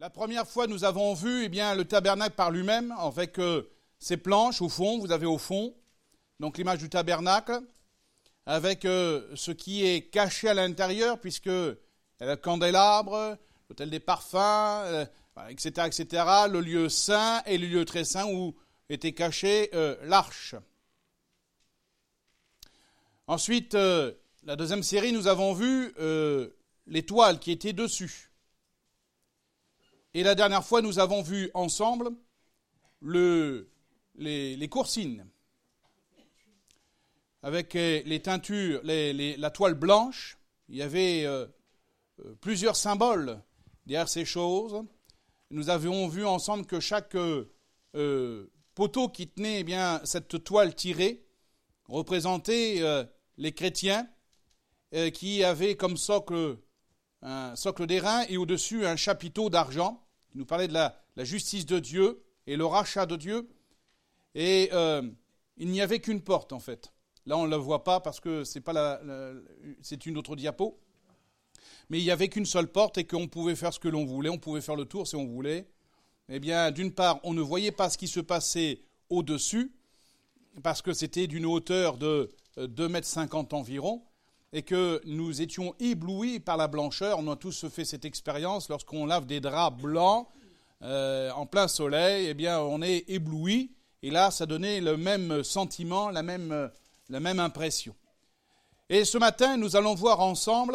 La première fois, nous avons vu le tabernacle par lui-même, avec ses planches au fond, vous avez au fond, donc l'image du tabernacle, avec ce qui est caché à l'intérieur, puisque le candélabre, l'autel des parfums, etc., etc., le lieu saint et le lieu très saint où était caché l'arche. Ensuite, la deuxième série, nous avons vu l'étoile qui était dessus. Et la dernière fois, nous avons vu ensemble les coursines, avec les teintures, la toile blanche. Il y avait plusieurs symboles derrière ces choses. Nous avions vu ensemble que chaque poteau qui tenait cette toile tirée représentait les chrétiens qui avaient comme socle un socle d'airain et au-dessus un chapiteau d'argent qui nous parlait de la justice de Dieu et le rachat de Dieu. Et il n'y avait qu'une porte en fait. Là on ne la voit pas parce que c'est une autre diapo. Mais il n'y avait qu'une seule porte et qu'on pouvait faire ce que l'on voulait. On pouvait faire le tour si on voulait. Eh bien, d'une part, on ne voyait pas ce qui se passait au-dessus parce que c'était d'une hauteur de 2,50 m environ. Et que nous étions éblouis par la blancheur. On a tous fait cette expérience lorsqu'on lave des draps blancs en plein soleil. Eh bien, on est ébloui. Et là, ça donnait le même sentiment, la même impression. Et ce matin, nous allons voir ensemble,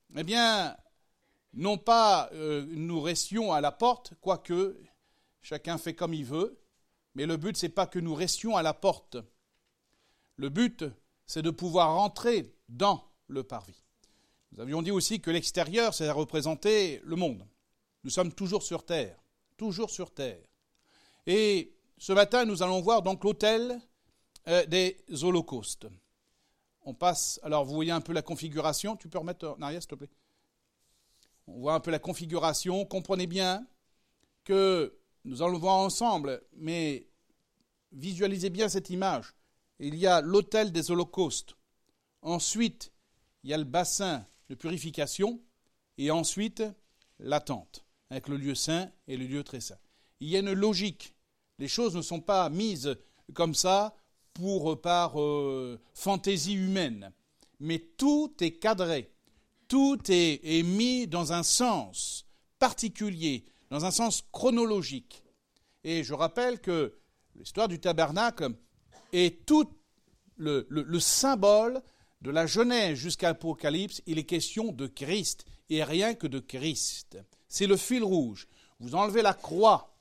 non pas nous restions à la porte, quoique chacun fait comme il veut, mais le but, c'est pas que nous restions à la porte. Le but, c'est de pouvoir rentrer dans le parvis. Nous avions dit aussi que l'extérieur, c'est à représenter le monde. Nous sommes toujours sur terre, toujours sur terre. Et ce matin, nous allons voir donc l'autel des holocaustes. On passe, alors vous voyez un peu la configuration, tu peux remettre en arrière s'il te plaît. On voit un peu la configuration, comprenez bien que nous allons voir ensemble, mais visualisez bien cette image. Il y a l'autel des holocaustes. Ensuite, il y a le bassin de purification et ensuite la tente avec le lieu saint et le lieu très saint. Il y a une logique. Les choses ne sont pas mises comme ça par fantaisie humaine, mais tout est cadré, tout est mis dans un sens particulier, dans un sens chronologique. Et je rappelle que l'histoire du tabernacle est tout le symbole de la Genèse jusqu'à l'Apocalypse. Il est question de Christ et rien que de Christ. C'est le fil rouge. Vous enlevez la croix,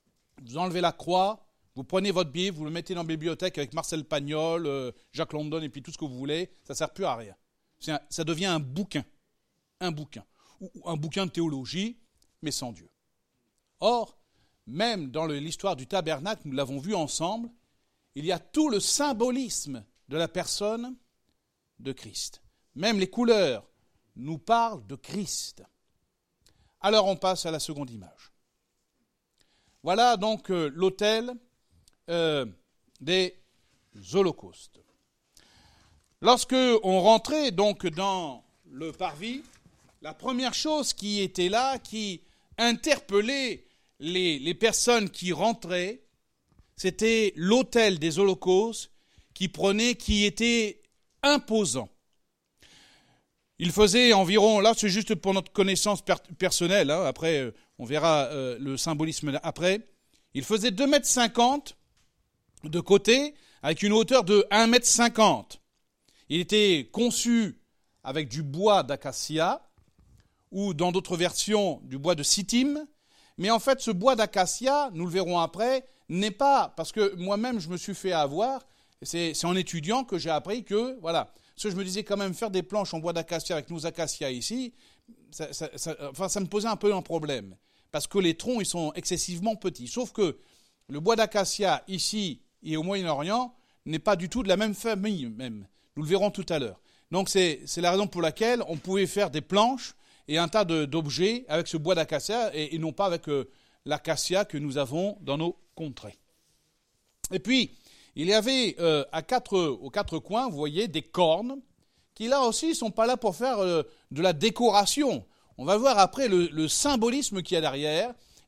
vous prenez votre billet, vous le mettez dans la bibliothèque avec Marcel Pagnol, Jacques London et puis tout ce que vous voulez, ça ne sert plus à rien. Ça devient un bouquin, ou un bouquin de théologie, mais sans Dieu. Or, même dans l'histoire du tabernacle, nous l'avons vu ensemble, il y a tout le symbolisme de la personne de Christ. Même les couleurs nous parlent de Christ. Alors on passe à la seconde image. Voilà donc l'autel des holocaustes. Lorsque on rentrait donc dans le parvis, la première chose qui était là, qui interpellait les personnes qui rentraient, c'était l'autel des holocaustes qui était imposant. Il faisait environ, là c'est juste pour notre connaissance personnelle, après on verra le symbolisme après, il faisait 2,50 m de côté avec une hauteur de 1,50 m. Il était conçu avec du bois d'acacia ou dans d'autres versions du bois de sittim, mais en fait ce bois d'acacia, nous le verrons après, n'est pas, parce que moi-même je me suis fait avoir, c'est en étudiant que j'ai appris que, voilà, parce que je me disais quand même faire des planches en bois d'acacia avec nos acacias ici, ça me posait un peu un problème, parce que les troncs ils sont excessivement petits, sauf que le bois d'acacia ici et au Moyen-Orient n'est pas du tout de la même famille même, nous le verrons tout à l'heure. Donc c'est la raison pour laquelle on pouvait faire des planches et un tas d'objets avec ce bois d'acacia et non pas avec l'acacia que nous avons dans nos contrées. Et puis, il y avait aux quatre coins, vous voyez, des cornes qui là aussi ne sont pas là pour faire de la décoration. On va voir après le symbolisme qu'il y a derrière.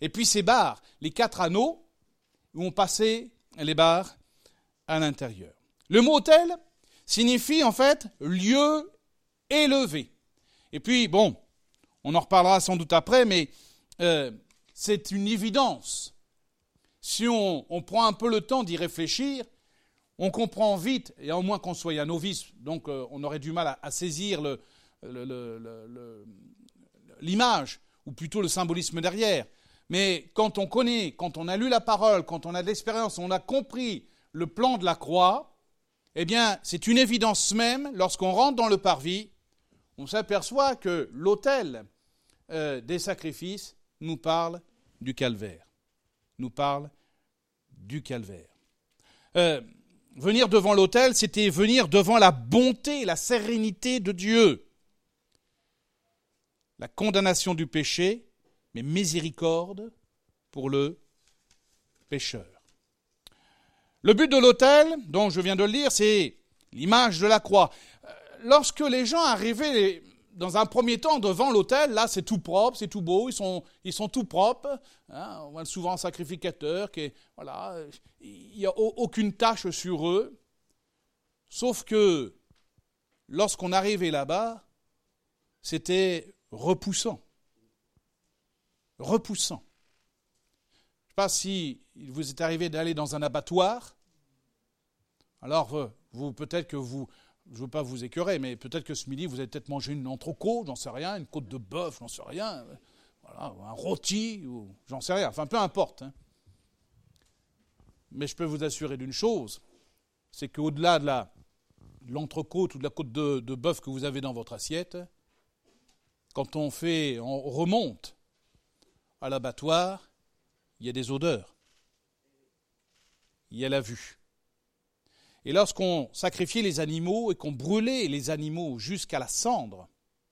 Et puis ces barres, les 4 anneaux, où on passait les barres à l'intérieur. Le mot autel signifie en fait lieu élevé. Et puis, bon, on en reparlera sans doute après, mais c'est une évidence. Si on prend un peu le temps d'y réfléchir, on comprend vite, et à moins qu'on soit un novice, donc on aurait du mal à saisir l'image, ou plutôt le symbolisme derrière. Mais quand on connaît, quand on a lu la parole, quand on a de l'expérience, on a compris le plan de la croix, eh bien, c'est une évidence même, lorsqu'on rentre dans le parvis, on s'aperçoit que l'autel des sacrifices nous parle du calvaire. Nous parle du calvaire. Venir devant l'autel, c'était venir devant la bonté, la sérénité de Dieu. La condamnation du péché, mais miséricorde pour le pécheur. Le but de l'autel, dont je viens de le lire, c'est l'image de la croix. Lorsque les gens arrivaient dans un premier temps devant l'autel, là c'est tout propre, c'est tout beau, ils sont tout propres. Hein, on voit souvent un sacrificateur qui voilà, il n'y a aucune tache sur eux. Sauf que lorsqu'on arrivait là-bas, c'était repoussant. Repoussant. Je ne sais pas si vous est arrivé d'aller dans un abattoir. Alors, vous peut-être que vous, je ne veux pas vous écœurer, mais peut-être que ce midi, vous avez peut-être mangé une entrecôte, j'en sais rien, une côte de bœuf, j'en sais rien, voilà, un rôti, ou j'en sais rien, enfin peu importe. Hein. Mais je peux vous assurer d'une chose, c'est qu'au-delà de l'entrecôte ou de la côte de bœuf que vous avez dans votre assiette, quand on remonte à l'abattoir, il y a des odeurs, il y a la vue. Et lorsqu'on sacrifiait les animaux et qu'on brûlait les animaux jusqu'à la cendre,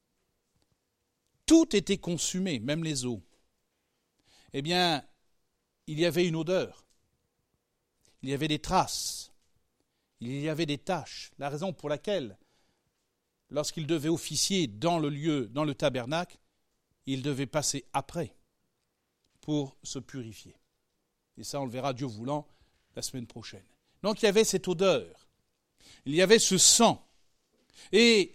tout était consumé, même les os. Eh bien, il y avait une odeur, il y avait des traces, il y avait des taches. La raison pour laquelle, lorsqu'il devait officier dans le lieu, dans le tabernacle, il devait passer après pour se purifier. Et ça, on le verra, Dieu voulant, la semaine prochaine. Donc il y avait cette odeur, il y avait ce sang. Et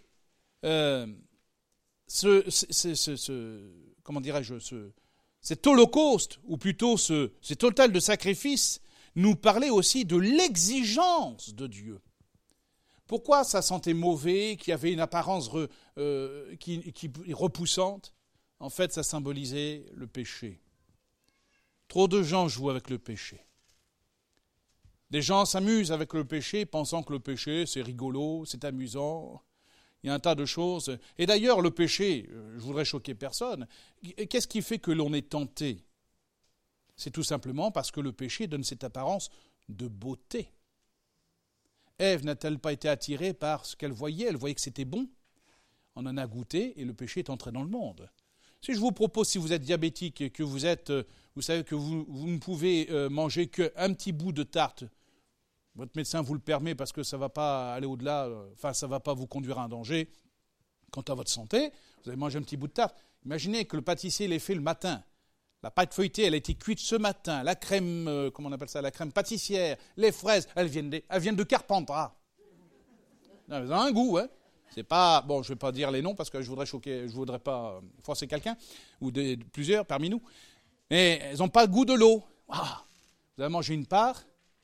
cet holocauste, ou plutôt cet autel de sacrifice, nous parlait aussi de l'exigence de Dieu. Pourquoi ça sentait mauvais, qu'il y avait une apparence repoussante? En fait, ça symbolisait le péché. Trop de gens jouent avec le péché. Des gens s'amusent avec le péché, pensant que le péché, c'est rigolo, c'est amusant. Il y a un tas de choses. Et d'ailleurs, le péché, je voudrais choquer personne, qu'est-ce qui fait que l'on est tenté? C'est tout simplement parce que le péché donne cette apparence de beauté. Ève n'a-t-elle pas été attirée par ce qu'elle voyait? Elle voyait que c'était bon. On en a goûté et le péché est entré dans le monde. Si je vous propose, si vous êtes diabétique et que vous savez que vous ne pouvez manger qu'un petit bout de tarte, votre médecin vous le permet parce que ça ne va pas aller au-delà, ça ne va pas vous conduire à un danger. Quant à votre santé, vous avez mangé un petit bout de tarte. Imaginez que le pâtissier l'ait fait le matin. La pâte feuilletée, elle a été cuite ce matin. La crème, comment on appelle ça, la crème pâtissière, les fraises, elles viennent de Carpentras. Elles ont un goût, hein. C'est pas, bon, je ne vais pas dire les noms parce que je voudrais pas forcer quelqu'un ou plusieurs parmi nous. Mais elles n'ont pas le goût de l'eau. Ah, vous avez mangé une part.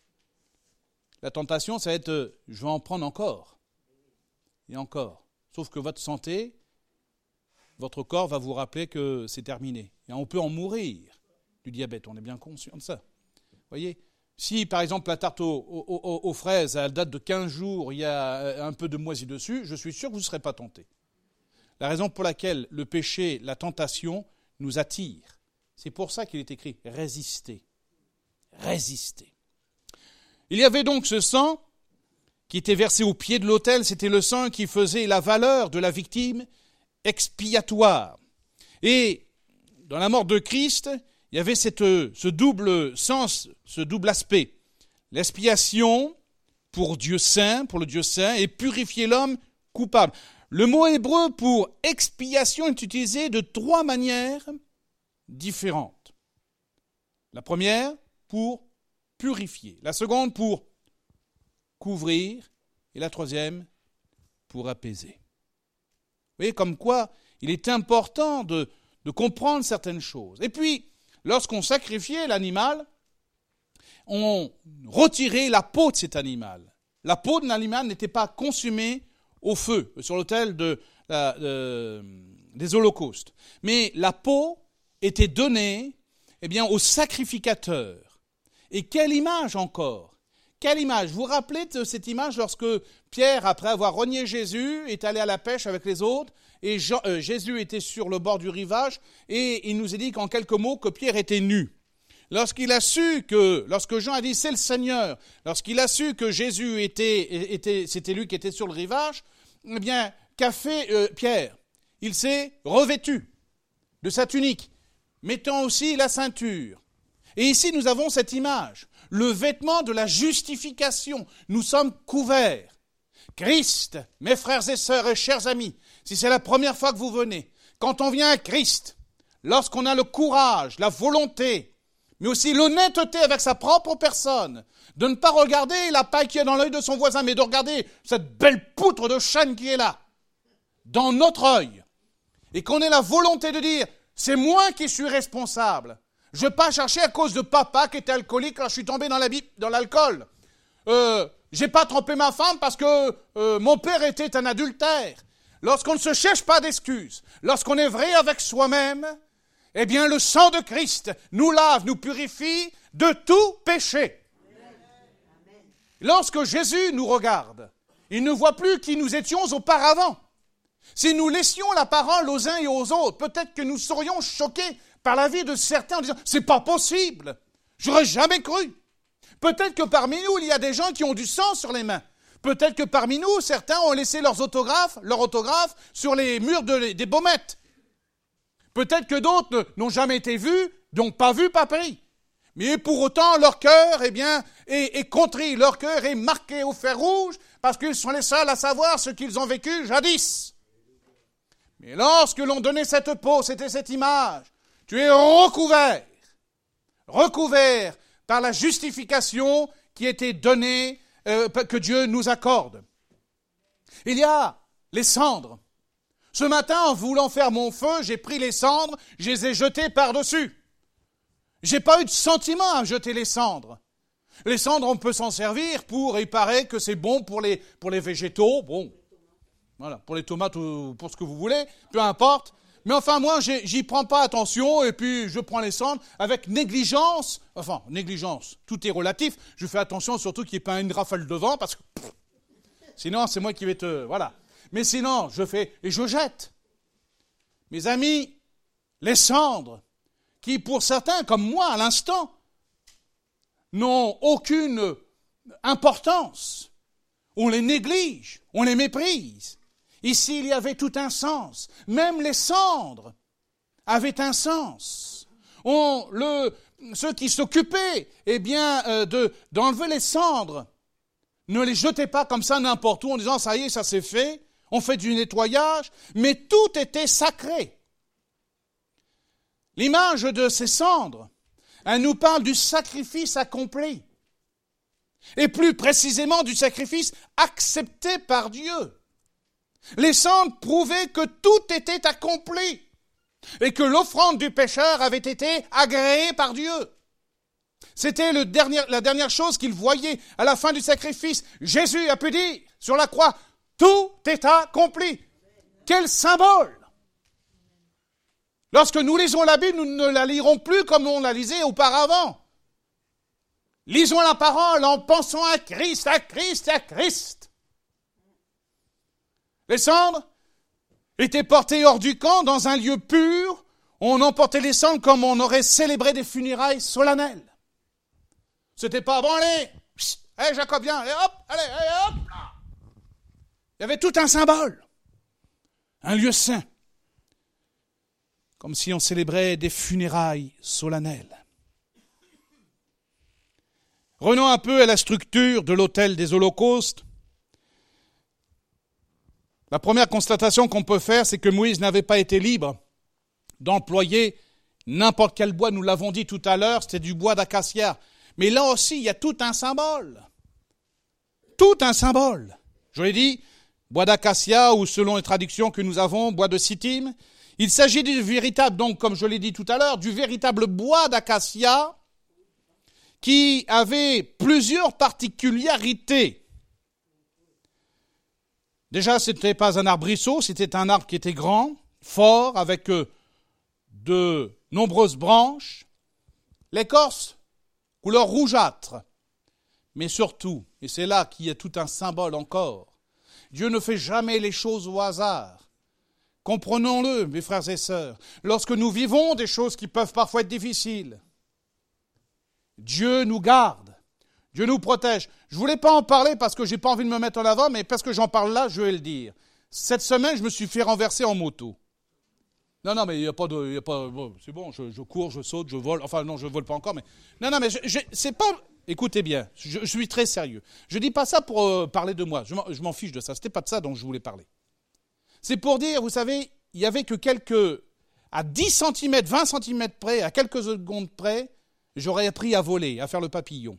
La tentation, ça va être, je vais en prendre encore. Et encore. Sauf que votre santé, votre corps va vous rappeler que c'est terminé. Et on peut en mourir du diabète, on est bien conscient de ça. Vous voyez ? Si, par exemple, la tarte aux fraises, elle date de 15 jours, il y a un peu de moisi dessus, je suis sûr que vous ne serez pas tenté. La raison pour laquelle le péché, la tentation, nous attire. C'est pour ça qu'il est écrit « résister ». Résister. Il y avait donc ce sang qui était versé au pied de l'autel, c'était le sang qui faisait la valeur de la victime expiatoire. Et dans la mort de Christ, il y avait ce double sens, ce double aspect. L'expiation pour Dieu saint, pour le Dieu saint, et purifier l'homme coupable. Le mot hébreu pour expiation est utilisé de 3 manières différentes. La première, pour purifier. La seconde, pour couvrir. Et la troisième, pour apaiser. Vous voyez, comme quoi il est important de comprendre certaines choses. Et puis, lorsqu'on sacrifiait l'animal, on retirait la peau de cet animal. La peau de l'animal n'était pas consumée au feu, sur l'autel des holocaustes. Mais la peau était donnée au sacrificateur. Et quelle image encore! Quelle image! Vous vous rappelez de cette image lorsque Pierre, après avoir renié Jésus, est allé à la pêche avec les autres, et Jésus était sur le bord du rivage, et il nous est dit qu'en quelques mots que Pierre était nu. Lorsque Jean a dit c'est le Seigneur, lorsqu'il a su que Jésus c'était lui qui était sur le rivage, eh bien, qu'a fait Pierre? Il s'est revêtu de sa tunique, mettant aussi la ceinture. Et ici, nous avons cette image, le vêtement de la justification. Nous sommes couverts. Christ, mes frères et sœurs et chers amis, si c'est la première fois que vous venez, quand on vient à Christ, lorsqu'on a le courage, la volonté, mais aussi l'honnêteté avec sa propre personne, de ne pas regarder la paille qui est dans l'œil de son voisin, mais de regarder cette belle poutre de chêne qui est là, dans notre œil, et qu'on ait la volonté de dire, c'est moi qui suis responsable. Je ne vais pas chercher à cause de papa qui était alcoolique quand je suis tombé dans l'alcool. J'ai pas trompé ma femme parce que mon père était un adultère. Lorsqu'on ne se cherche pas d'excuses, lorsqu'on est vrai avec soi-même, eh bien le sang de Christ nous lave, nous purifie de tout péché. Lorsque Jésus nous regarde, il ne voit plus qui nous étions auparavant. Si nous laissions la parole aux uns et aux autres, peut-être que nous serions choqués par la vie de certains en disant « c'est pas possible, j'aurais jamais cru ». Peut-être que parmi nous, il y a des gens qui ont du sang sur les mains. Peut-être que parmi nous, certains ont laissé leur autographe sur les murs des baumettes. Peut-être que d'autres n'ont jamais été vus, donc pas vus, pas pris. Mais pour autant, leur cœur est contrit, leur cœur est marqué au fer rouge, parce qu'ils sont les seuls à savoir ce qu'ils ont vécu jadis. Mais lorsque l'on donnait cette peau, c'était cette image. Tu es recouvert par la justification qui était donnée, que Dieu nous accorde. Il y a les cendres. Ce matin, en voulant faire mon feu, j'ai pris les cendres, je les ai jetées par-dessus. J'ai pas eu de sentiment à jeter les cendres. Les cendres, on peut s'en servir il paraît que c'est bon pour les végétaux, bon, voilà, pour les tomates ou pour ce que vous voulez, peu importe. Mais enfin, moi, j'y prends pas attention, et puis je prends les cendres avec négligence. Enfin, négligence, tout est relatif. Je fais attention surtout qu'il n'y ait pas une rafale de vent, parce que sinon, c'est moi qui vais voilà. Mais sinon, je fais et je jette. Mes amis, les cendres, qui pour certains, comme moi, à l'instant, n'ont aucune importance. On les néglige, on les méprise. Ici, il y avait tout un sens. Même les cendres avaient un sens. Ceux qui s'occupaient, d'enlever les cendres, ne les jetaient pas comme ça n'importe où en disant « ça y est, ça c'est fait ». On fait du nettoyage, mais tout était sacré. L'image de ces cendres, elle nous parle du sacrifice accompli. Et plus précisément du sacrifice accepté par Dieu. Les cendres prouvaient que tout était accompli et que l'offrande du pécheur avait été agréée par Dieu. C'était la dernière chose qu'il voyait à la fin du sacrifice. Jésus a pu dire sur la croix, tout est accompli. Quel symbole! Lorsque nous lisons la Bible, nous ne la lirons plus comme on la lisait auparavant. Lisons la parole en pensant à Christ, à Christ, à Christ. Les cendres étaient portées hors du camp dans un lieu pur. On emportait les cendres comme on aurait célébré des funérailles solennelles. C'était pas bon, allez, Jacobien, allez, hop, allez, hop. Il y avait tout un symbole, un lieu saint, comme si on célébrait des funérailles solennelles. Revenons un peu à la structure de l'autel des holocaustes. La première constatation qu'on peut faire, c'est que Moïse n'avait pas été libre d'employer N'importe quel bois, nous l'avons dit tout à l'heure, c'était du bois d'acacia. Mais là aussi, il y a tout un symbole. Tout un symbole. Je l'ai dit, bois d'acacia ou selon les traductions que nous avons, bois de sittim. Il s'agit du véritable, donc comme je l'ai dit tout à l'heure, du véritable bois d'acacia qui avait plusieurs particularités. Déjà, ce n'était pas un arbrisseau, c'était un arbre qui était grand, fort, avec de nombreuses branches. L'écorce, couleur rougeâtre. Mais surtout, et c'est là qu'il y a tout un symbole encore, Dieu ne fait jamais les choses au hasard. Comprenons-le, mes frères et sœurs, lorsque nous vivons des choses qui peuvent parfois être difficiles, Dieu nous garde, Dieu nous protège. Je ne voulais pas en parler parce que je n'ai pas envie de me mettre en avant, mais parce que j'en parle là, je vais le dire. Cette semaine, je me suis fait renverser en moto. Non, mais il n'y a pas de... bon, c'est bon, je cours, je saute, je vole. Enfin, non, je ne vole pas encore, mais... Non, mais c'est pas... Écoutez bien, je suis très sérieux. Je ne dis pas ça pour parler de moi. Je m'en fiche de ça. Ce n'était pas de ça dont je voulais parler. C'est pour dire, vous savez, il n'y avait que à 10 cm, 20 cm près, à quelques secondes près, j'aurais appris à voler, à faire le papillon.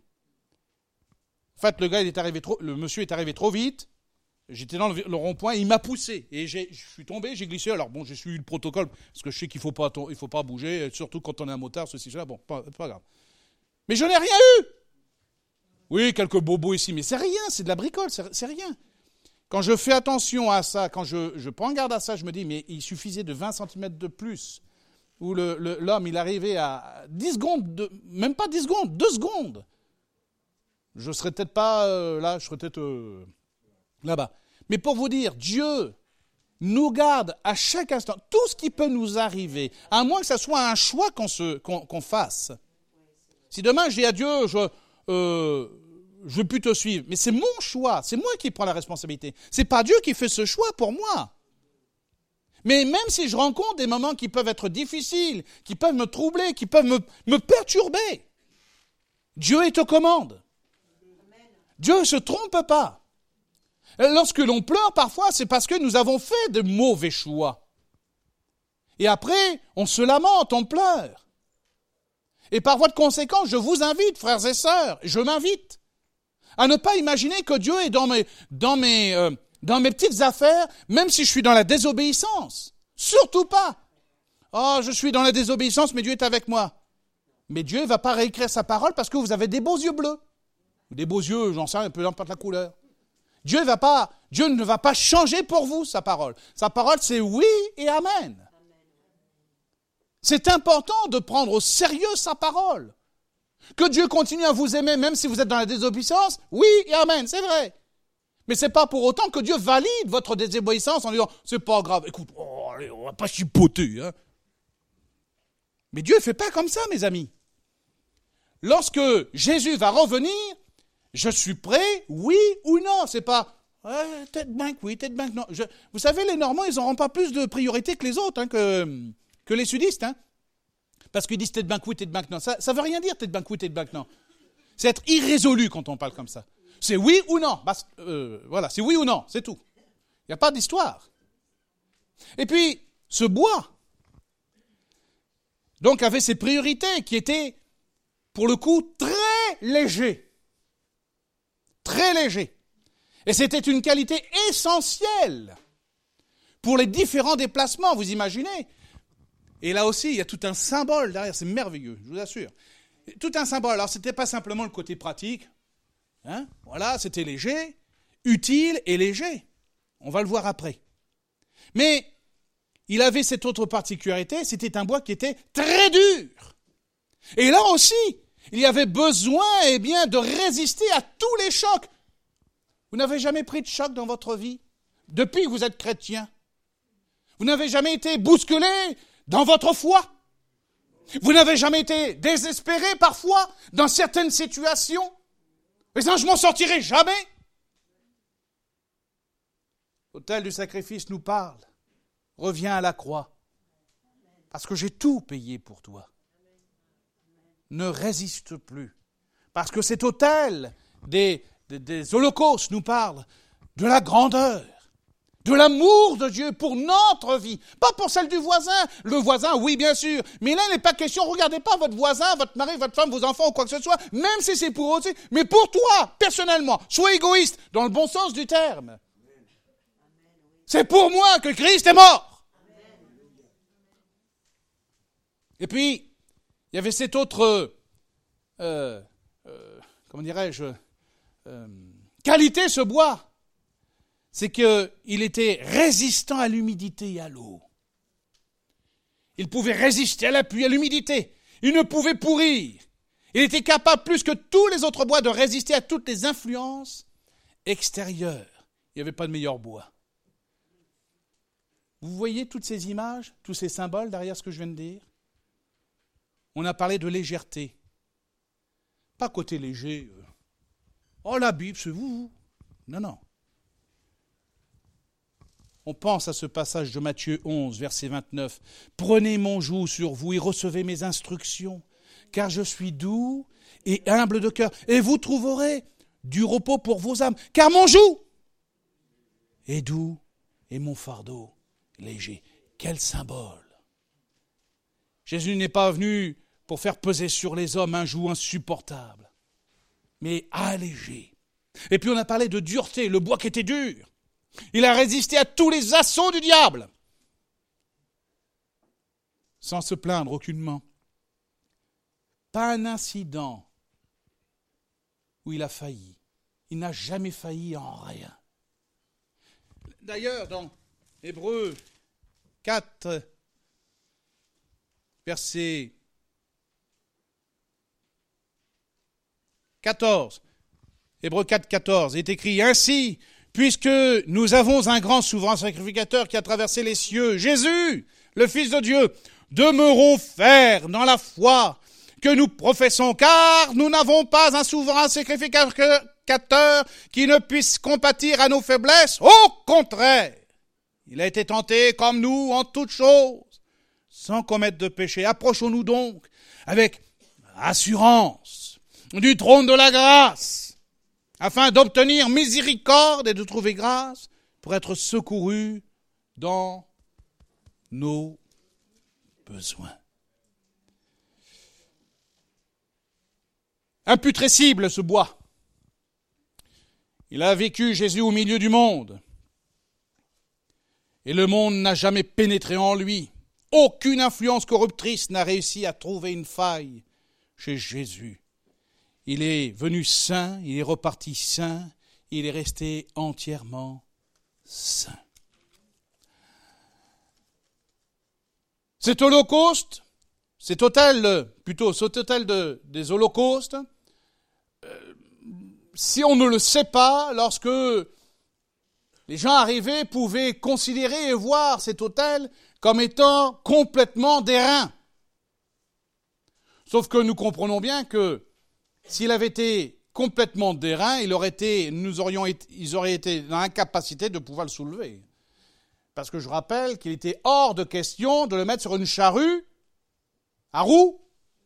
En fait, le monsieur est arrivé trop vite. J'étais dans le rond-point, il m'a poussé. Et je suis tombé, j'ai glissé. Alors bon, j'ai suivi le protocole, parce que je sais qu'il ne faut pas bouger, surtout quand on est un motard, ceci, cela. Bon, pas grave. Mais je n'ai rien eu. Oui, quelques bobos ici, mais c'est rien, c'est de la bricole, c'est rien. Quand je fais attention à ça, quand je prends garde à ça, je me dis, mais il suffisait de 20 cm de plus, où l'homme, il arrivait à 10 secondes, même pas 10 secondes, 2 secondes. Je ne serais peut-être pas là, je serais peut-être là-bas. Mais pour vous dire, Dieu nous garde à chaque instant, tout ce qui peut nous arriver, à moins que ce soit un choix qu'on fasse. Si demain je dis à Dieu, je ne veux plus te suivre, mais c'est mon choix, c'est moi qui prends la responsabilité. C'est pas Dieu qui fait ce choix pour moi. Mais même si je rencontre des moments qui peuvent être difficiles, qui peuvent me troubler, qui peuvent me perturber, Dieu est aux commandes. Dieu ne se trompe pas. Lorsque l'on pleure, parfois, c'est parce que nous avons fait de mauvais choix. Et après, on se lamente, on pleure. Et par voie de conséquence, je vous invite, frères et sœurs, je m'invite à ne pas imaginer que Dieu est dans mes petites affaires, même si je suis dans la désobéissance. Surtout pas. Oh, je suis dans la désobéissance, mais Dieu est avec moi. Mais Dieu ne va pas réécrire sa parole parce que vous avez des beaux yeux bleus. Des beaux yeux, j'en sais rien, peu importe la couleur. Dieu ne va pas changer pour vous sa parole. Sa parole, c'est oui et amen. C'est important de prendre au sérieux sa parole. Que Dieu continue à vous aimer même si vous êtes dans la désobéissance, oui et amen, c'est vrai. Mais ce n'est pas pour autant que Dieu valide votre désobéissance en disant « c'est pas grave, écoute, allez, on va pas chipoter. Hein. » Mais Dieu ne fait pas comme ça, mes amis. Lorsque Jésus va revenir, je suis prêt, oui ou non. C'est pas tête banque, oui, tête banque, non. Vous savez, les Normands, ils n'auront pas plus de priorité que les autres, hein, que les sudistes. Hein. Parce qu'ils disent tête banque, oui, tête banque, non. Ça ne veut rien dire, tête banque, oui, tête banque, non. C'est être irrésolu quand on parle comme ça. C'est oui ou non. Voilà, c'est oui ou non, c'est tout. Il n'y a pas d'histoire. Et puis, ce bois, donc, avait ses priorités qui étaient, pour le coup, très légers. Très léger. Et c'était une qualité essentielle pour les différents déplacements, vous imaginez. Et là aussi, il y a tout un symbole derrière, c'est merveilleux, je vous assure. Tout un symbole. Alors, ce n'était pas simplement le côté pratique. Hein, voilà, c'était léger, utile et léger. On va le voir après. Mais il avait cette autre particularité, c'était un bois qui était très dur. Et là aussi, il y avait besoin de résister à tous les chocs. Vous n'avez jamais pris de choc dans votre vie depuis que vous êtes chrétien. Vous n'avez jamais été bousculé dans votre foi. Vous n'avez jamais été désespéré parfois dans certaines situations. Mais ça, je m'en sortirai jamais. L'autel du sacrifice nous parle. Reviens à la croix. Parce que j'ai tout payé pour toi. Ne résiste plus. Parce que cet autel des holocaustes nous parle de la grandeur. de l'amour de Dieu pour notre vie, pas pour celle du voisin. Le voisin, oui, bien sûr, mais là, il n'est pas question, regardez pas votre voisin, votre mari, votre femme, vos enfants ou quoi que ce soit, même si c'est pour eux aussi, mais pour toi, personnellement. Sois égoïste, dans le bon sens du terme. C'est pour moi que Christ est mort. Et puis, il y avait cet autre, comment dirais-je, qualité, ce bois. C'est qu'il était résistant à l'humidité et à l'eau. Il pouvait résister à la pluie, à l'humidité. Il ne pouvait pourrir. Il était capable, plus que tous les autres bois, de résister à toutes les influences extérieures. Il n'y avait pas de meilleur bois. Vous voyez toutes ces images, tous ces symboles derrière ce que je viens de dire? On a parlé de légèreté. Pas côté léger. Oh, la Bible, c'est vous. Non, non. On pense à ce passage de Matthieu 11, verset 29. « Prenez mon joug sur vous et recevez mes instructions, car je suis doux et humble de cœur, et vous trouverez du repos pour vos âmes, car mon joug est doux et mon fardeau léger. » Quel symbole! Jésus n'est pas venu pour faire peser sur les hommes un joug insupportable, mais allégé. Et puis on a parlé de dureté, le bois qui était dur. Il a résisté à tous les assauts du diable, sans se plaindre aucunement. Pas un incident où il a failli. Il n'a jamais failli en rien. D'ailleurs, dans Hébreux 4, verset 14, Hébreux 4, 14, est écrit « Ainsi, puisque nous avons un grand souverain sacrificateur qui a traversé les cieux, Jésus, le Fils de Dieu, demeurons fermes dans la foi que nous professons, car nous n'avons pas un souverain sacrificateur qui ne puisse compatir à nos faiblesses. Au contraire, il a été tenté comme nous en toutes choses, sans commettre de péché. Approchons-nous donc avec assurance du trône de la grâce, afin d'obtenir miséricorde et de trouver grâce pour être secourus dans nos besoins. Imputrescible ce bois. Il a vécu Jésus au milieu du monde. Et le monde n'a jamais pénétré en lui. Aucune influence corruptrice n'a réussi à trouver une faille chez Jésus. Il est venu saint, il est reparti saint, il est resté entièrement saint. Cet holocauste, cet autel des holocaustes, si on ne le sait pas, lorsque les gens arrivés pouvaient considérer et voir cet autel comme étant complètement d'airain. Sauf que nous comprenons bien que s'il avait été complètement d'airain, ils auraient été dans l'incapacité de pouvoir le soulever. Parce que je rappelle qu'il était hors de question de le mettre sur une charrue à roues.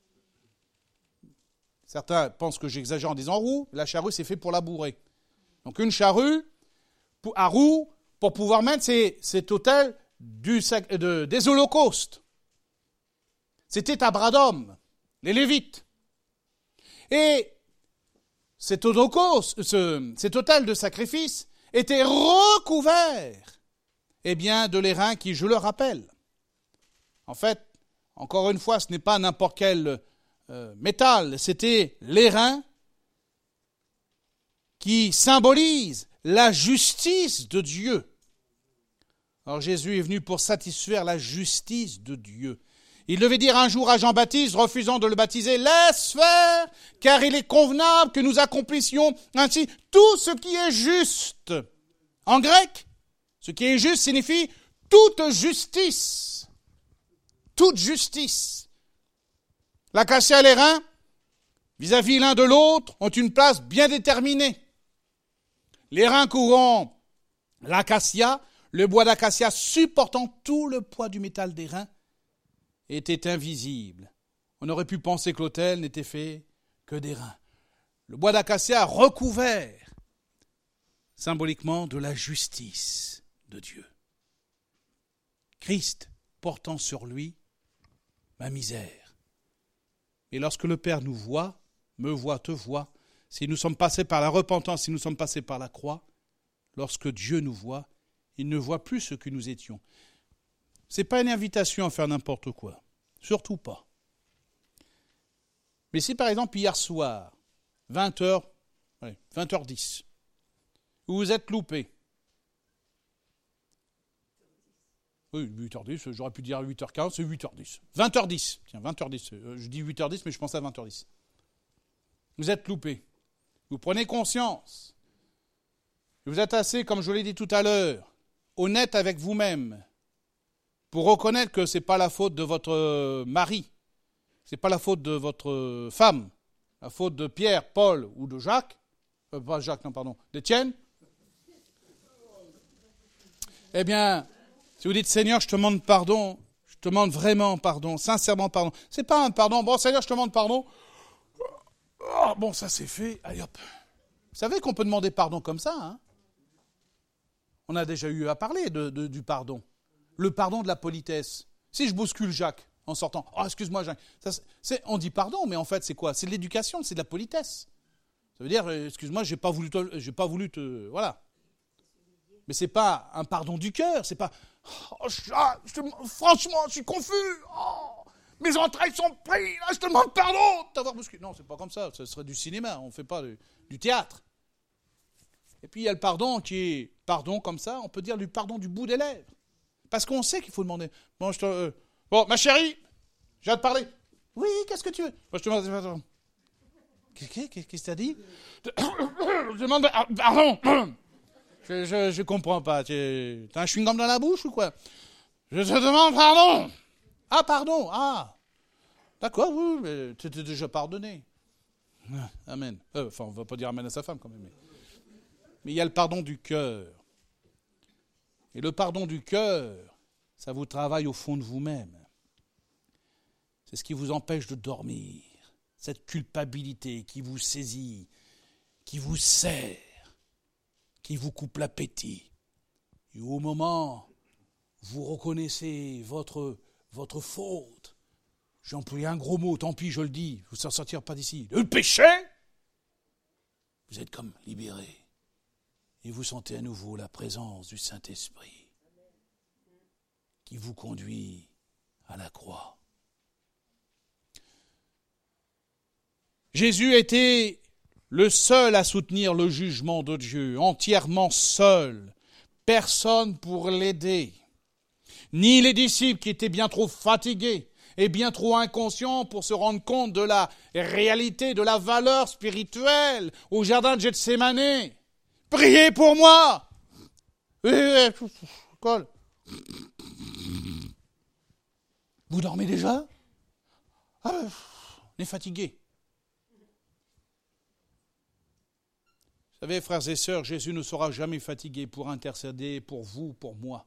Certains pensent que j'exagère en disant roue. La charrue, c'est fait pour labourer. Donc une charrue à roues pour pouvoir mettre cet autel des holocaustes. C'était à bras d'homme, les Lévites. Et cet autel de sacrifice était recouvert, de l'airain qui, je le rappelle, en fait, encore une fois, ce n'est pas n'importe quel métal, c'était l'airain qui symbolise la justice de Dieu. Alors Jésus est venu pour satisfaire la justice de Dieu. Il devait dire un jour à Jean-Baptiste, refusant de le baptiser, « Laisse faire, car il est convenable que nous accomplissions ainsi tout ce qui est juste. » En grec, ce qui est juste signifie toute justice. Toute justice. L'acacia et l'airain, vis-à-vis l'un de l'autre, ont une place bien déterminée. L'airain couvrant l'acacia, le bois d'acacia supportant tout le poids du métal d'airain, était invisible. On aurait pu penser que l'autel n'était fait que d'airain. Le bois d'acacia recouvert symboliquement de la justice de Dieu. Christ portant sur lui ma misère. Et lorsque le Père nous voit, me voit, te voit, si nous sommes passés par la repentance, si nous sommes passés par la croix, lorsque Dieu nous voit, il ne voit plus ce que nous étions. Ce n'est pas une invitation à faire n'importe quoi. Surtout pas. Mais si par exemple hier soir, 20h10, vous vous êtes loupé. Oui, 8h10, j'aurais pu dire 8h15, c'est 8h10. 20h10, tiens, 20h10. Je dis 8h10, mais je pense à 20h10. Vous êtes loupé. Vous prenez conscience. Vous êtes assez, comme je l'ai dit tout à l'heure, honnête avec vous-même pour reconnaître que ce n'est pas la faute de votre mari, ce n'est pas la faute de votre femme, la faute de Pierre, Paul ou de Jacques, pas Jacques, non, pardon, d'Étienne. Eh bien, si vous dites, Seigneur, je te demande pardon, je te demande vraiment pardon, sincèrement pardon. C'est pas un pardon, bon, Seigneur, je te demande pardon. Oh, bon, ça c'est fait, allez hop. Vous savez qu'on peut demander pardon comme ça, hein? On a déjà eu à parler du pardon. Le pardon de la politesse. Si je bouscule Jacques en sortant, oh, excuse-moi Jacques, on dit pardon, mais en fait c'est quoi? C'est de l'éducation, c'est de la politesse. Ça veut dire, excuse-moi, j'ai pas voulu te, voilà. Mais c'est pas un pardon du cœur, c'est pas, oh, franchement, je suis confus, oh, mes entrailles sont prises, je te demande pardon de t'avoir bousculé. Non, c'est pas comme ça, ce serait du cinéma, on ne fait pas du théâtre. Et puis il y a le pardon qui est pardon comme ça, on peut dire du pardon du bout des lèvres. Parce qu'on sait qu'il faut demander. Bon, ma chérie, j'ai hâte de parler. Oui, qu'est-ce que tu veux? Moi, je te demande. Qu'est-ce que tu as dit? Je demande pardon. Je comprends pas. T'as un chewing-gum dans la bouche ou quoi? Je te demande pardon. Ah, pardon. Ah. D'accord, oui, mais tu t'es déjà pardonné. Amen. Enfin, on ne va pas dire amen à sa femme quand même. Mais il y a le pardon du cœur. Et le pardon du cœur, ça vous travaille au fond de vous-même. C'est ce qui vous empêche de dormir. Cette culpabilité qui vous saisit, qui vous serre, qui vous coupe l'appétit. Et au moment où vous reconnaissez votre faute, j'ai employé un gros mot, tant pis, je le dis, vous ne sortirez pas d'ici. Le péché, vous êtes comme libéré. Et vous sentez à nouveau la présence du Saint-Esprit qui vous conduit à la croix. Jésus était le seul à soutenir le jugement de Dieu, entièrement seul, personne pour l'aider. Ni les disciples qui étaient bien trop fatigués et bien trop inconscients pour se rendre compte de la réalité, de la valeur spirituelle au jardin de Gethsémanée. Priez pour moi. Colle. Vous dormez déjà? On est fatigué. Vous savez, frères et sœurs, Jésus ne sera jamais fatigué pour intercéder pour vous, pour moi.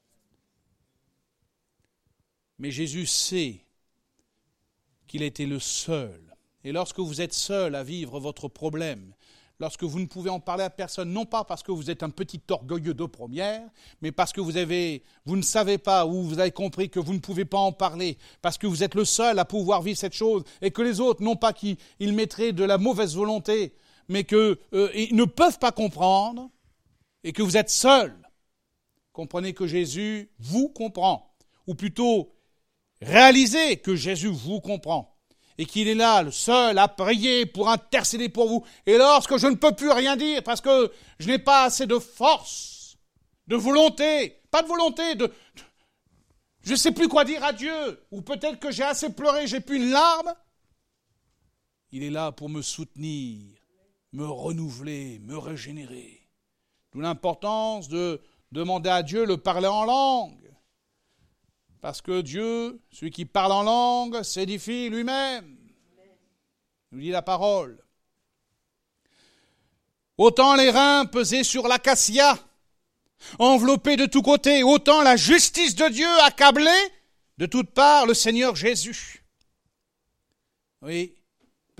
Mais Jésus sait qu'il était le seul. Et lorsque vous êtes seul à vivre votre problème, lorsque vous ne pouvez en parler à personne, non pas parce que vous êtes un petit orgueilleux de première, mais parce que vous ne savez pas ou vous avez compris que vous ne pouvez pas en parler, parce que vous êtes le seul à pouvoir vivre cette chose, et que les autres, non pas qu'ils mettraient de la mauvaise volonté, mais qu'ils ne peuvent pas comprendre, et que vous êtes seul. Comprenez que Jésus vous comprend, ou plutôt réalisez que Jésus vous comprend. Et qu'il est là, le seul, à prier pour intercéder pour vous. Et lorsque je ne peux plus rien dire, parce que je n'ai pas assez de force, de volonté, pas de volonté, je ne sais plus quoi dire à Dieu, ou peut-être que j'ai assez pleuré, j'ai plus une larme, il est là pour me soutenir, me renouveler, me régénérer. D'où l'importance de demander à Dieu de parler en langue. Parce que Dieu, celui qui parle en langue, s'édifie lui-même. Nous dit la parole. Autant les reins pesés sur l'acacia, enveloppés de tous côtés, autant la justice de Dieu accablait de toutes parts le Seigneur Jésus. Oui,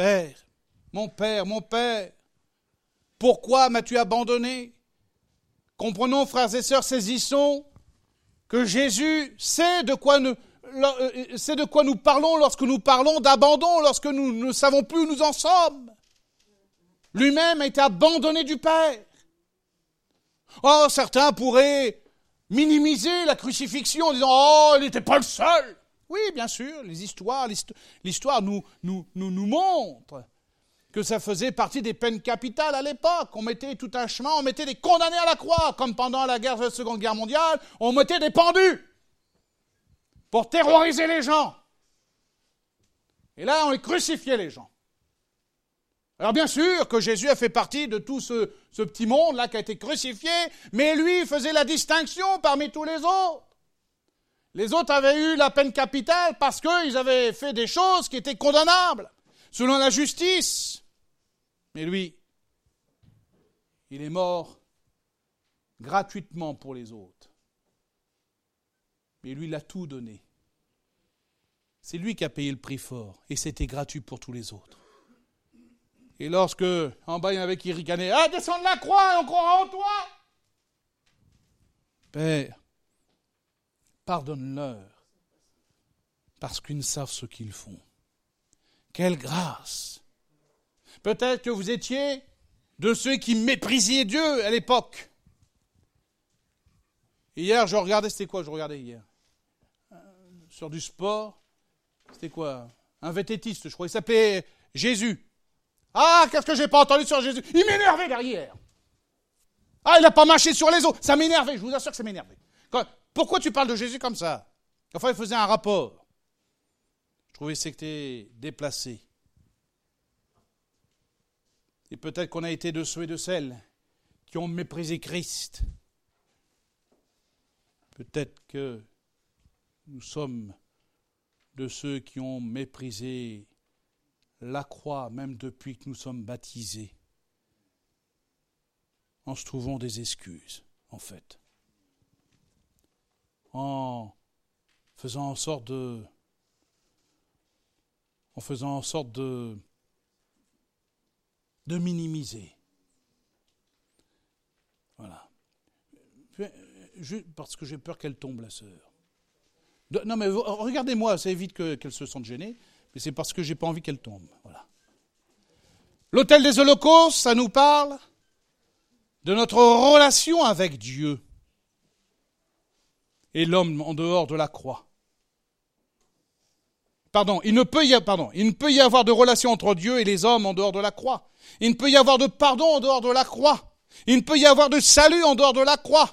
Père, mon Père, pourquoi m'as-tu abandonné? Comprenons, frères et sœurs, saisissons que Jésus sait de quoi nous parlons lorsque nous parlons d'abandon, lorsque nous ne savons plus où nous en sommes. Lui-même a été abandonné du Père. Oh, certains pourraient minimiser la crucifixion en disant « Oh, il n'était pas le seul !» Oui, bien sûr, l'histoire nous montre que ça faisait partie des peines capitales à l'époque. On mettait tout un chemin, on mettait des condamnés à la croix, comme pendant la Seconde Guerre mondiale, on mettait des pendus pour terroriser les gens. Et là, on crucifiait les gens. Alors bien sûr que Jésus a fait partie de tout ce petit monde-là qui a été crucifié, mais lui faisait la distinction parmi tous les autres. Les autres avaient eu la peine capitale parce qu'ils avaient fait des choses qui étaient condamnables, selon la justice. Mais lui, il est mort gratuitement pour les autres. Mais lui, il a tout donné. C'est lui qui a payé le prix fort, et c'était gratuit pour tous les autres. Et lorsque, en bas, il y en avait qui ricanaient, « Ah, descends de la croix et on croira en toi !» Père, pardonne-leur, parce qu'ils ne savent ce qu'ils font. Quelle grâce! Peut-être que vous étiez de ceux qui méprisaient Dieu à l'époque. Hier, je regardais, c'était quoi je regardais hier? Sur du sport, c'était quoi? Un vététiste, je crois, il s'appelait Jésus. Ah, qu'est-ce que j'ai pas entendu sur Jésus? Il m'énervait derrière. Ah, il n'a pas marché sur les eaux. Ça m'énervait, je vous assure que ça m'énervait. Pourquoi tu parles de Jésus comme ça? Enfin, il faisait un rapport. Je trouvais que c'était déplacé. Et peut-être qu'on a été de ceux et de celles qui ont méprisé Christ. Peut-être que nous sommes de ceux qui ont méprisé la croix, même depuis que nous sommes baptisés, en se trouvant des excuses, en fait. En faisant en sorte de minimiser. Voilà. Parce que j'ai peur qu'elle tombe, la sœur. Non, mais regardez-moi, ça évite qu'elle se sente gênée, mais c'est parce que j'ai pas envie qu'elle tombe. Voilà. L'autel des holocaustes, ça nous parle de notre relation avec Dieu et l'homme en dehors de la croix. Il ne peut y avoir de relation entre Dieu et les hommes en dehors de la croix. Il ne peut y avoir de pardon en dehors de la croix. Il ne peut y avoir de salut en dehors de la croix.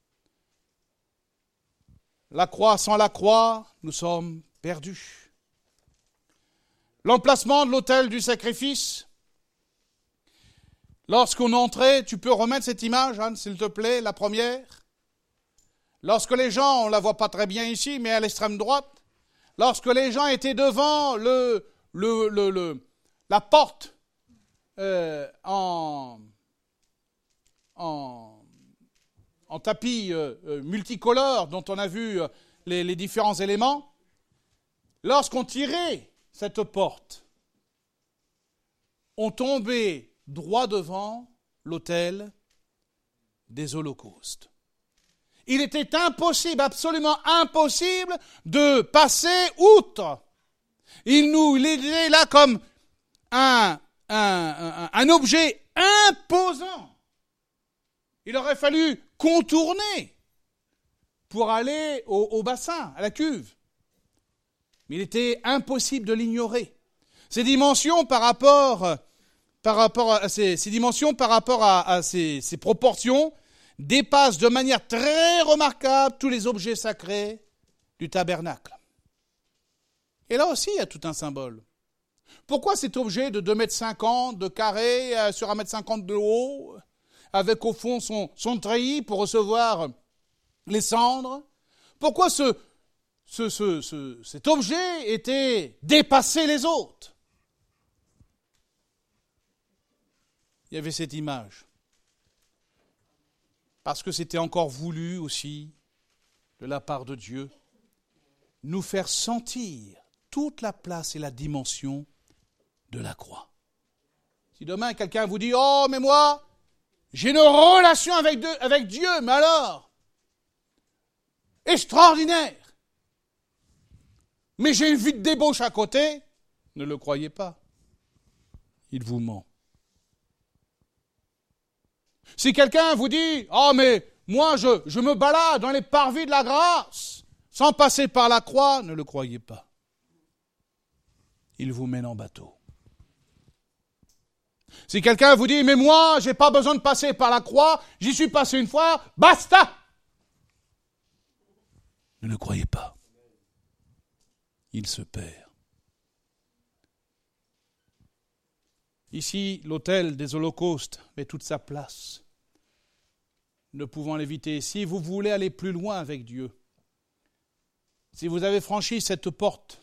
La croix, sans la croix, nous sommes perdus. L'emplacement de l'autel du sacrifice. Lorsqu'on entrait, tu peux remettre cette image, Anne, s'il te plaît, la première. Lorsque les gens, on ne la voit pas très bien ici, mais à l'extrême droite, lorsque les gens étaient devant la porte en tapis multicolore dont on a vu les différents éléments, lorsqu'on tirait cette porte, on tombait droit devant l'autel des holocaustes. Il était impossible, absolument impossible, de passer outre. Il était là comme un objet imposant. Il aurait fallu contourner pour aller au bassin, à la cuve. Mais il était impossible de l'ignorer. Ces dimensions par rapport à ces proportions dépassent de manière très remarquable tous les objets sacrés du tabernacle. Et là aussi, il y a tout un symbole. Pourquoi cet objet de 2,50 m de carré sur 1,50 m de haut, avec au fond son treillis pour recevoir les cendres? Pourquoi cet objet était dépassé les autres? Il y avait cette image. Parce que c'était encore voulu aussi, de la part de Dieu, nous faire sentir toute la place et la dimension de la croix. Si demain quelqu'un vous dit « Oh, mais moi, J'ai une relation avec Dieu, mais alors, extraordinaire. Mais j'ai une vie de débauche à côté. Ne le croyez pas. Il vous ment. Si quelqu'un vous dit « Oh, mais moi, je me balade dans les parvis de la grâce, sans passer par la croix », ne le croyez pas. Il vous mène en bateau. Si quelqu'un vous dit « Mais moi, j'ai pas besoin de passer par la croix, j'y suis passé une fois, basta !» Ne le croyez pas. Il se perd. Ici, l'autel des holocaustes met toute sa place. Ne pouvant l'éviter. Si vous voulez aller plus loin avec Dieu, si vous avez franchi cette porte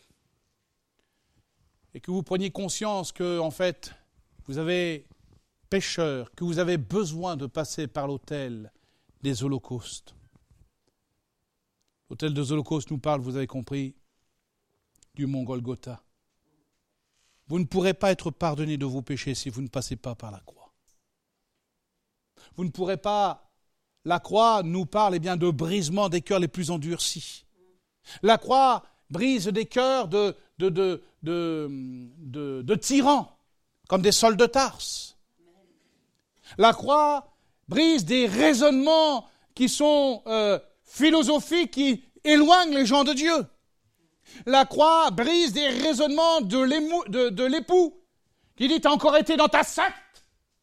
et que vous preniez conscience que, en fait, vous avez pécheur, que vous avez besoin de passer par l'autel des holocaustes. L'autel des holocaustes nous parle, vous avez compris, du mont Golgotha. Vous ne pourrez pas être pardonné de vos péchés si vous ne passez pas par la croix. Vous ne pourrez pas. La croix nous parle de brisement des cœurs les plus endurcis. La croix brise des cœurs de tyrans, comme des Sauls de Tarse. La croix brise des raisonnements qui sont philosophiques, qui éloignent les gens de Dieu. La croix brise des raisonnements de l'époux qui dit « T'as encore été dans ta secte ?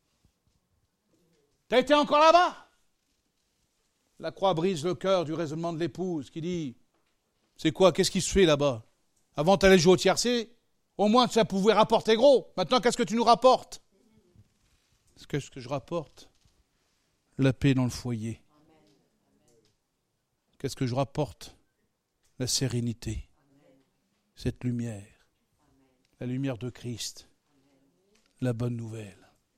T'as été encore là-bas ?» La croix brise le cœur du raisonnement de l'épouse qui dit « C'est quoi ? Qu'est-ce qui se fait là-bas ? Avant, tu allais jouer au tiercé, au moins ça pouvait rapporter gros. Maintenant, qu'est-ce que tu nous rapportes ? » Qu'est-ce que je rapporte ? La paix dans le foyer. Qu'est-ce que je rapporte ? La sérénité. Cette lumière, la lumière de Christ, la bonne nouvelle.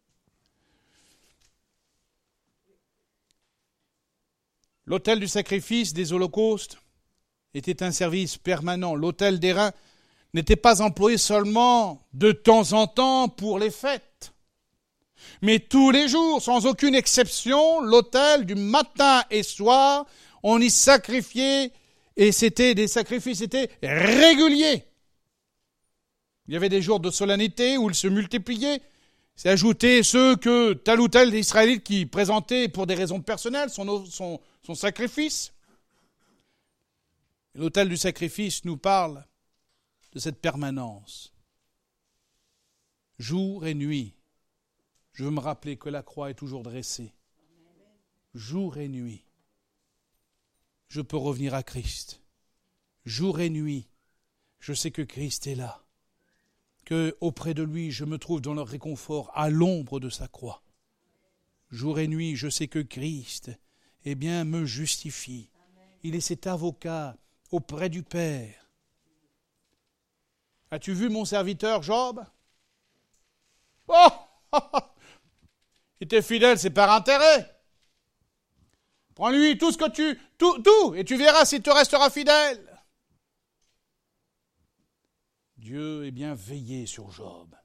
L'autel du sacrifice des holocaustes était un service permanent. L'autel d'airain n'était pas employé seulement de temps en temps pour les fêtes, mais tous les jours, sans aucune exception, l'autel du matin et soir, on y sacrifiait. Et c'était des sacrifices, c'était régulier. Il y avait des jours de solennité où ils se multipliaient. C'est ajouté ceux que tel ou tel Israélite qui présentait pour des raisons personnelles son sacrifice. L'autel du sacrifice nous parle de cette permanence. Jour et nuit. Je veux me rappeler que la croix est toujours dressée. Jour et nuit. Je peux revenir à Christ. Jour et nuit, je sais que Christ est là, que auprès de lui, je me trouve dans le réconfort à l'ombre de sa croix. Jour et nuit, je sais que Christ, me justifie. Il est cet avocat auprès du Père. As-tu vu mon serviteur Job ? Oh, il était fidèle, c'est par intérêt. Prends-lui tout ce que tout, et tu verras s'il te restera fidèle. Dieu est bien veillé sur Job.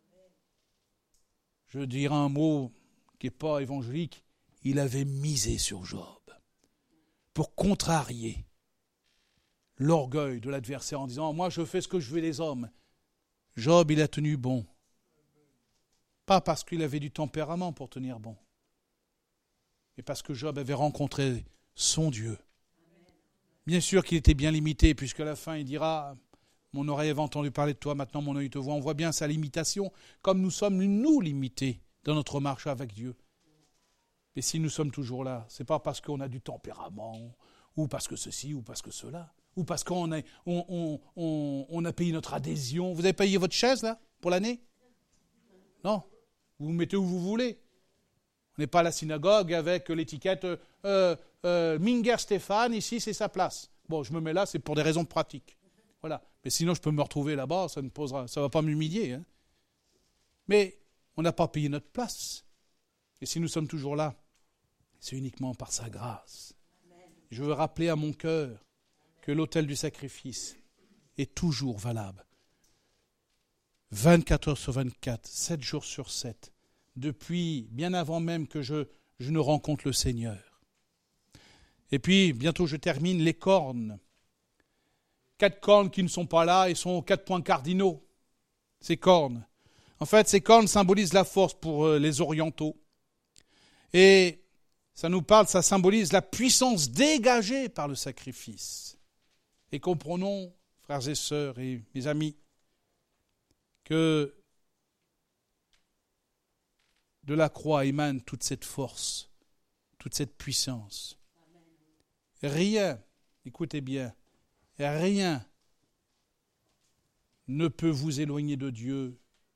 Je dirais un mot qui n'est pas évangélique, il avait misé sur Job pour contrarier l'orgueil de l'adversaire en disant « Moi, je fais ce que je veux des hommes ». Job, il a tenu bon. Pas parce qu'il avait du tempérament pour tenir bon, mais parce que Job avait rencontré son Dieu. Bien sûr qu'il était bien limité, puisqu'à la fin il dira « Mon oreille avait entendu parler de toi, maintenant mon œil te voit ». On voit bien sa limitation, comme nous sommes nous limités dans notre marche avec Dieu. Mais si nous sommes toujours là, ce n'est pas parce qu'on a du tempérament, ou parce que ceci, ou parce que cela, ou parce qu'on a payé notre adhésion. Vous avez payé votre chaise, là, pour l'année ? Non. Vous vous mettez où vous voulez. On n'est pas à la synagogue avec l'étiquette Minger Stéphane, ici c'est sa place. Bon, je me mets là, c'est pour des raisons pratiques. Voilà. Mais sinon, je peux me retrouver là-bas, ça ne va pas m'humilier. Hein. Mais on n'a pas payé notre place. Et si nous sommes toujours là, c'est uniquement par sa grâce. Je veux rappeler à mon cœur que l'autel du sacrifice est toujours valable. 24 heures sur 24, 7 jours sur 7, depuis bien avant même que je ne rencontre le Seigneur. Et puis, bientôt je termine, les cornes. 4 cornes qui ne sont pas là et sont aux 4 points cardinaux. Ces cornes. En fait, ces cornes symbolisent la force pour les orientaux. Et ça symbolise la puissance dégagée par le sacrifice. Et comprenons, frères et sœurs et mes amis, que de la croix émane toute cette force, toute cette puissance. Rien, écoutez bien, rien ne peut vous éloigner de Dieu.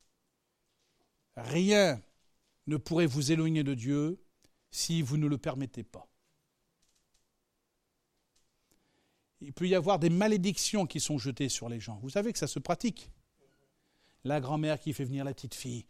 Rien ne pourrait vous éloigner de Dieu si vous ne le permettez pas. Il peut y avoir des malédictions qui sont jetées sur les gens. Vous savez que ça se pratique. La grand-mère qui fait venir la petite fille.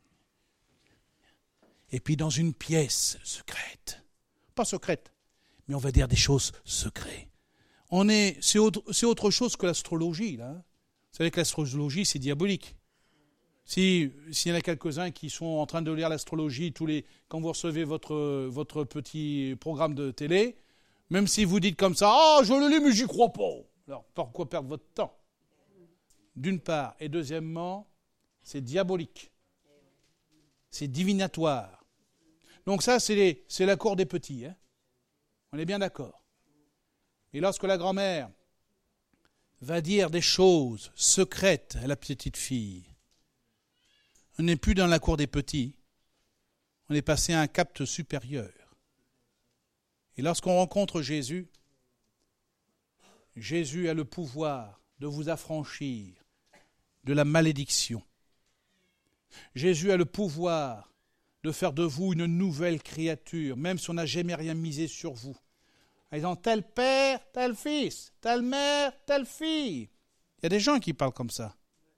Et puis dans une pièce secrète, pas secrète, mais on va dire des choses secrètes. C'est autre chose que l'astrologie, là. Vous savez que l'astrologie, c'est diabolique. S'il y en a quelques-uns qui sont en train de lire l'astrologie quand vous recevez votre petit programme de télé, même si vous dites comme ça, « Ah, je le lis, mais j'y crois pas !» Alors, pourquoi perdre votre temps? D'une part. Et deuxièmement, c'est diabolique. C'est divinatoire. Donc ça, c'est la cour des petits. Hein. On est bien d'accord. Et lorsque la grand-mère va dire des choses secrètes à la petite fille, on n'est plus dans la cour des petits, on est passé à un cap supérieur. Et lorsqu'on rencontre Jésus, Jésus a le pouvoir de vous affranchir de la malédiction. Jésus a le pouvoir de faire de vous une nouvelle créature, même si on n'a jamais rien misé sur vous. Ils ont tel père, tel fils, telle mère, telle fille. Il y a des gens qui parlent comme ça.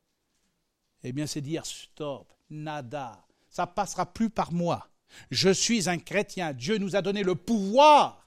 Eh bien, c'est dire stop, nada. Ça ne passera plus par moi. Je suis un chrétien. Dieu nous a donné le pouvoir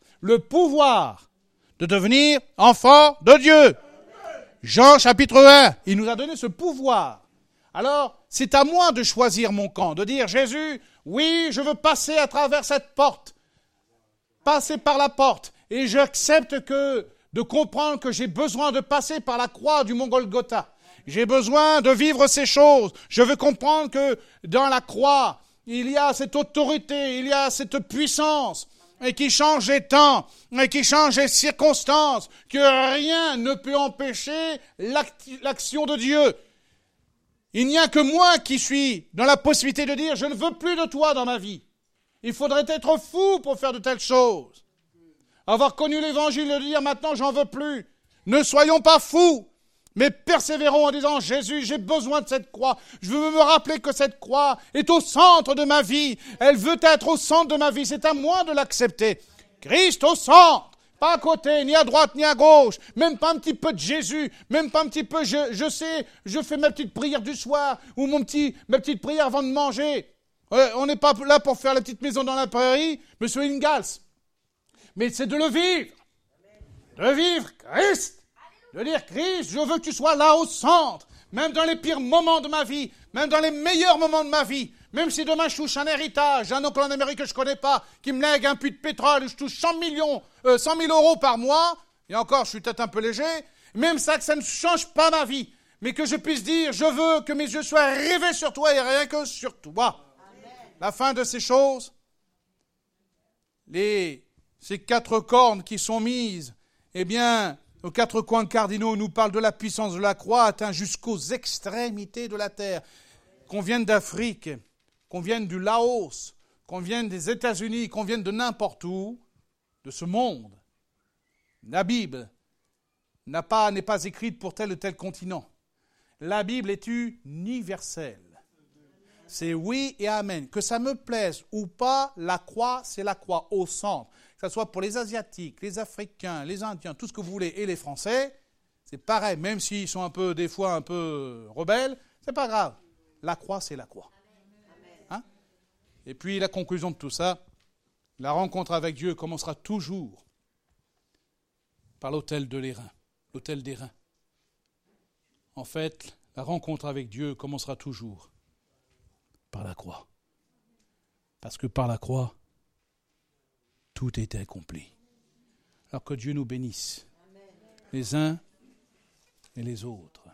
de devenir enfants de Dieu. Jean chapitre 1, il nous a donné ce pouvoir. Alors, c'est à moi de choisir mon camp, de dire Jésus, oui, je veux passer à travers cette porte. Passer par la porte. Et j'accepte de comprendre que j'ai besoin de passer par la croix du mont Golgotha. J'ai besoin de vivre ces choses. Je veux comprendre que dans la croix, il y a cette autorité, il y a cette puissance, et qui change les temps, et qui change les circonstances, que rien ne peut empêcher l'action de Dieu. Il n'y a que moi qui suis dans la possibilité de dire « Je ne veux plus de toi dans ma vie ». Il faudrait être fou pour faire de telles choses. Avoir connu l'évangile et de dire « Maintenant, j'en veux plus ». Ne soyons pas fous, mais persévérons en disant « Jésus, j'ai besoin de cette croix. Je veux me rappeler que cette croix est au centre de ma vie. Elle veut être au centre de ma vie. C'est à moi de l'accepter. Christ au centre. Pas à côté, ni à droite, ni à gauche. Même pas un petit peu de Jésus. Même pas un petit peu, je fais ma petite prière du soir ou ma petite prière avant de manger. On n'est pas là pour faire la petite maison dans la prairie, monsieur Ingalls. Mais c'est de le vivre. De vivre Christ. De dire Christ, je veux que tu sois là au centre. Même dans les pires moments de ma vie. Même dans les meilleurs moments de ma vie. Même si demain je touche un héritage, un oncle en Amérique que je ne connais pas, qui me lègue un puits de pétrole et je touche 100 000 euros par mois, et encore je suis peut-être un peu léger, même ça que ça ne change pas ma vie, mais que je puisse dire, je veux que mes yeux soient rivés sur toi et rien que sur toi. Amen. La fin de ces choses, ces 4 cornes qui sont mises, eh bien, aux 4 coins cardinaux nous parlent de la puissance de la croix atteint jusqu'aux extrémités de la terre, qu'on vienne d'Afrique, qu'on vienne du Laos, qu'on vienne des États-Unis, qu'on vienne de n'importe où, de ce monde. La Bible n'est pas écrite pour tel ou tel continent. La Bible est universelle. C'est oui et amen. Que ça me plaise ou pas, la croix, c'est la croix au centre. Que ce soit pour les Asiatiques, les Africains, les Indiens, tout ce que vous voulez, et les Français, c'est pareil. Même s'ils sont des fois un peu rebelles, c'est pas grave. La croix, c'est la croix. Hein? Et puis la conclusion de tout ça, la rencontre avec Dieu commencera toujours par l'autel des reins. En fait, la rencontre avec Dieu commencera toujours par la croix. Parce que par la croix, tout était accompli. Alors que Dieu nous bénisse, les uns et les autres.